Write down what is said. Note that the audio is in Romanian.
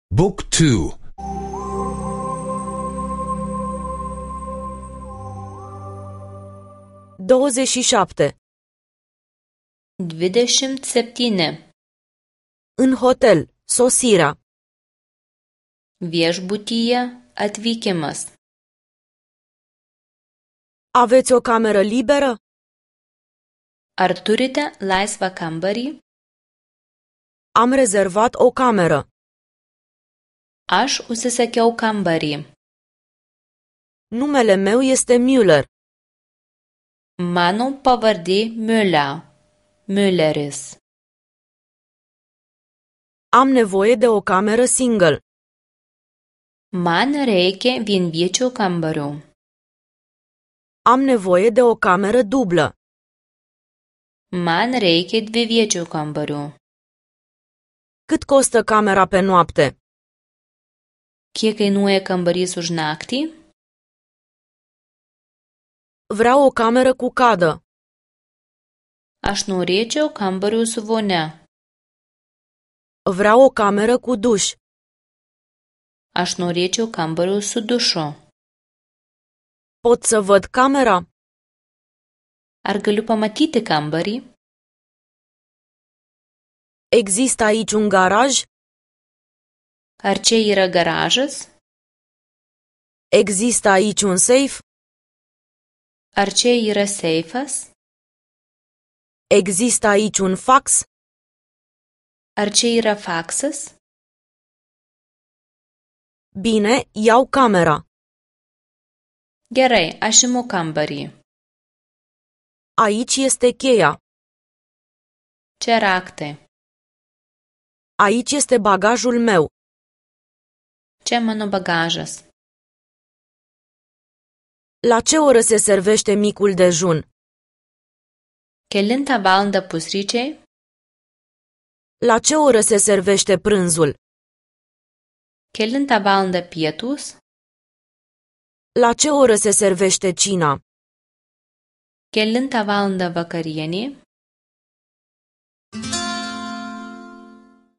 Book 2. 27. 27. În hotel, sosirea. Viešbutyje atvykimas. Aveți o cameră liberă? Ar turite laisvą kambarį? Am rezervat o cameră. Aš užsisakiau kambarį. Numele meu este Müller. Mano pavardė Mülleris. Am nevoie de o cameră single. Man reikia vienviečio kambario. Am nevoie de o cameră dublă. Man reikia dviviečio kambario. Cât costă camera pe noapte? Kiek kainuoja kambarys už naktį? Vreau o cameră cu cadă. Aš norėčiau kambario su vonia. Vreau o cameră cu duș. Aš norėčiau kambario su dušu. Pot să văd camera? Ar galiu pamatyti kambarį? Există aici un garaj? Ar čia yra garažas? Există aici un safe? Ar čia yra seifas? Există aici un fax? Ar čia yra faksas? Bine, iau camera. Gerai, aš imu kambarį. Aici este cheia. Čia raktai. Aici este bagajul meu. Čia mano bagažas. La ce oră se servește micul dejun? Kelintą valandą pusryčiai? La ce oră se servește prânzul? Kelintą valandą pietūs? La ce oră se servește cina? Kelintą valandą vakarienė?